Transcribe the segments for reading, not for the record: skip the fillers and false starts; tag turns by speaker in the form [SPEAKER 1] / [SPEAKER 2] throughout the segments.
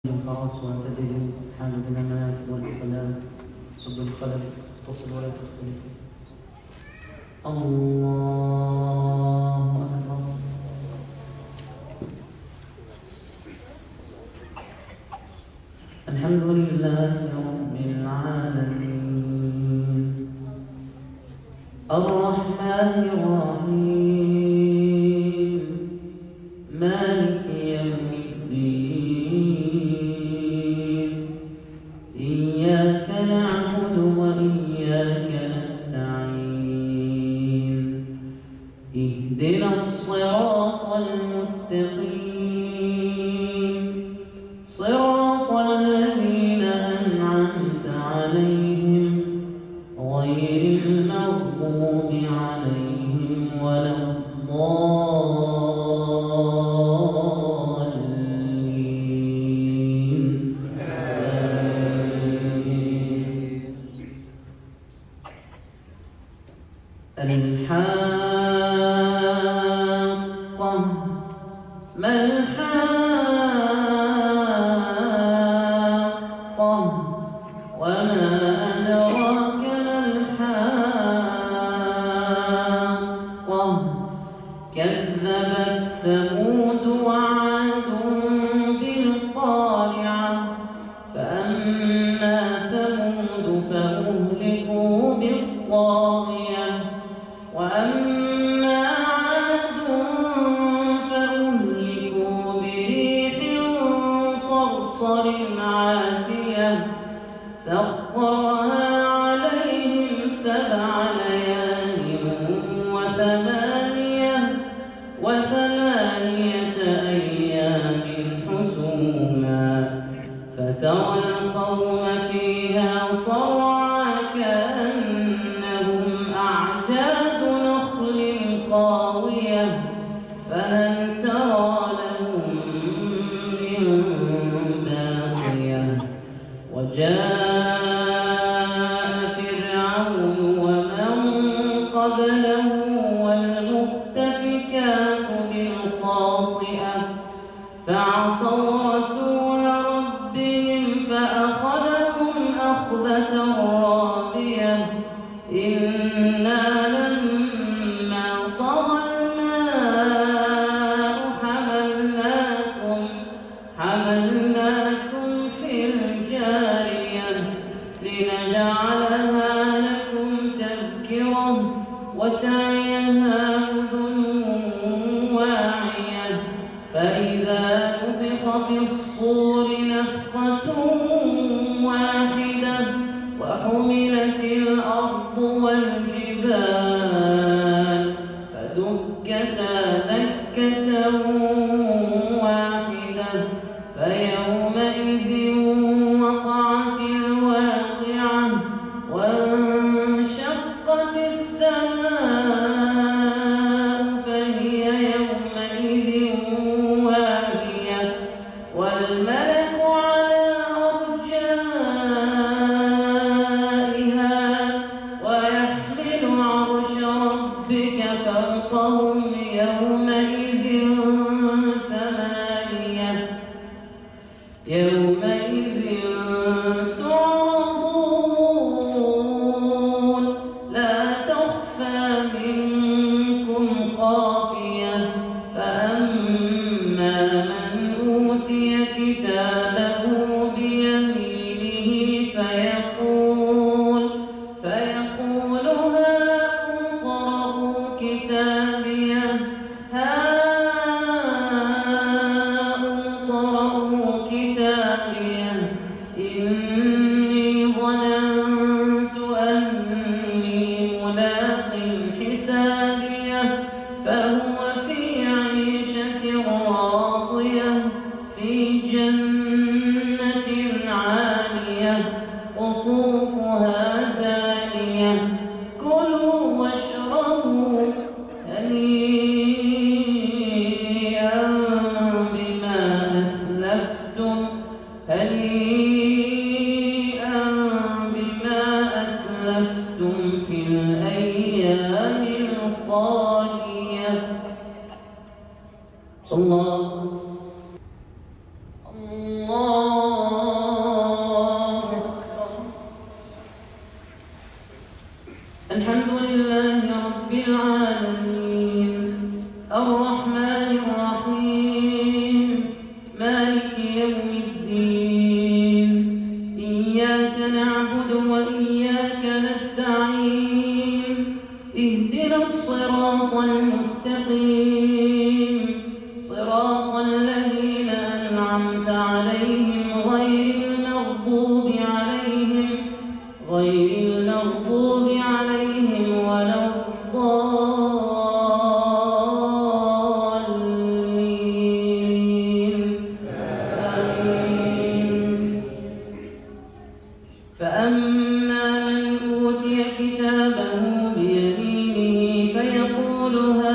[SPEAKER 1] الفرس وانتدلوا حال بالأمانات والإقلال صد الخلل تصل ولا تختلف. الله أكبر. الحمد لله رب العالمين الرحمن الرحيم مالك يوم الدين إياك نعبد وإياك نستعين اهدنا الصراط المستقيم صراط الذين أنعمت عليهم غير المغضوب عليهم ولا الضالين. الحاقة ما الحاقة وما أدراك ما الحاقة كذبت ثمود وعاد بالقارعة فأما ثمود فأهلكوا بالطاغية وأما عاد فأهلكوا بريح صرصر عاتية سخرها عليهم 7 ليال وثمانية أيام حسوما فترى القوم فيها صرعى كأنهم أعجاز نخل خاوية فهل ترى لهم من باقية وجاء فرعون ومن قبله والمؤتفكات بالخاطئة فعصوا رسول ربهم فأخذهم أخذة رابية إنا لما طغى الماء حملناكم في الجارية لنجعلها لكم تذكرة وتعيها أذن واعية فإذا نفخ في الصور نفخة واحدة وحملت الأرض والجبال فدكتا دكة واحدة فيومئذ وقعت الواقعة وانشقت السماء فهي يومئذ واهية والملك على أرجائها ويحمل عرش ربك فوقهم يومئذ تعرضون لا تخفى منكم خافية فأما من أوتي كتابه بيمينه فيقول هاؤم اقرءوا كتابيه إني ظننت أني ملاق حسابيه فهو في عيشة راضية في جنة عالية قطوفها دانية كلوا واشربوا هنيئا بما أسلفتم في الأيام الخالية. الله
[SPEAKER 2] عليهم غير المغضوب عليهم ولا الضالين. آمين. فأما من أوتي كتابه بيمينه فيقول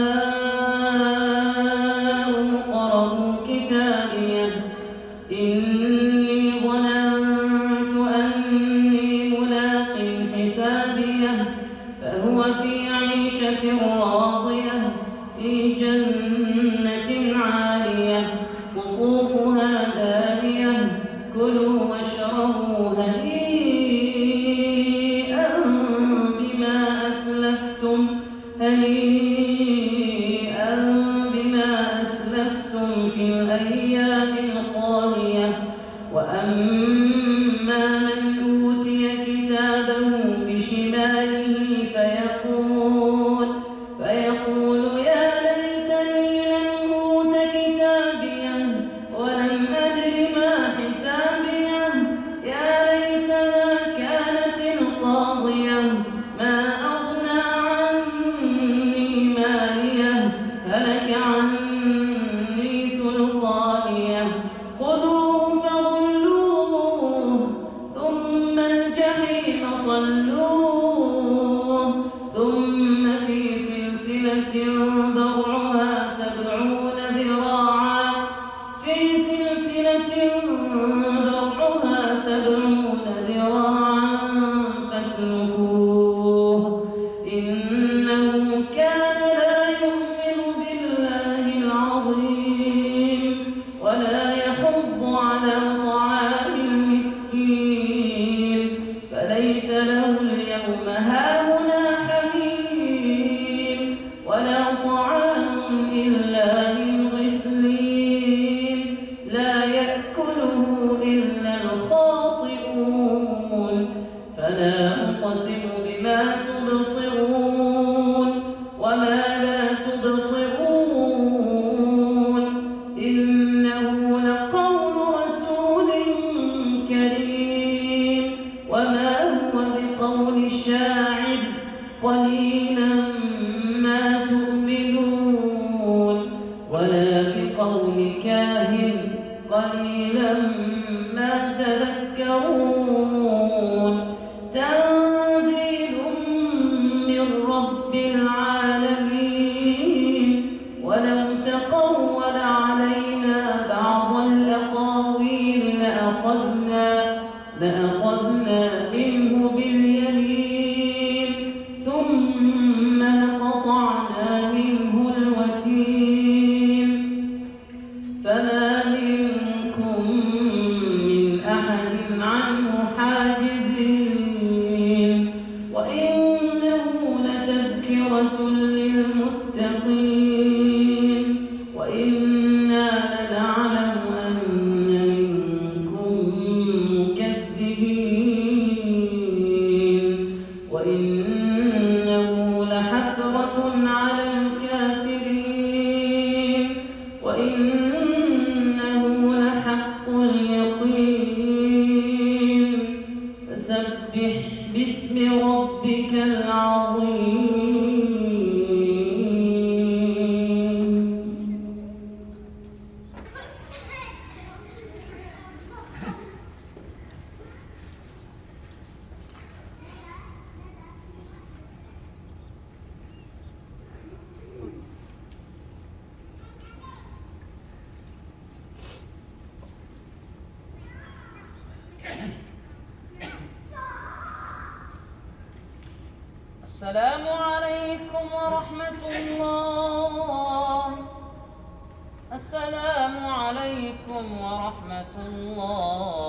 [SPEAKER 2] هاؤم اقرءوا كتابيه إني ظننت أني ملاق حسابيه فهو في عيشة راضية في جنة عالية قطوفها دانية كلوا واشربوا هنيئا بما أسلفتم في الأيام الخالية. وأما من أوتي كتابه بشماله فيقول يا ليتني لم أوت كتابيه ولم أدر ما حسابيه يا ليتها كانت القاضية ما أغنى عني ماليه هلك عني سلطانيه خذوه فغلوه ثم الجحيم صلوه ثم في سلسلة ذرعها 70 ذراعا فاسلكوه إنه كان لا يؤمن بالله العظيم ولا يحض على طعام المسكين فليس له اليوم هاهنا حميم ولا طعام إلا من غسلين لا يأكله إلا الخاطئون. فلا أقسم بما تبصرون وما لا تبصرون إنه لقول رسول كريم وما هو بقول شاعر قليلا ما تؤمنون ولا بقول كاهن قليلا ما تذكرون. تنزيل من رب العالمين ولو تقول علينا بعض الأقاويل لأخذنا منه باليمين ثم لقطعنا منه الوتين فما منكم من أحد عنه حاجزين. وإنه لتذكرة للمتقين وإنا لنعلم أن منكم مكذبين وإنه لحسرة على الكافرين وإنه لحق اليقين. فسبح باسم ربك العظيم. السلام عليكم ورحمة الله. السلام عليكم ورحمة الله.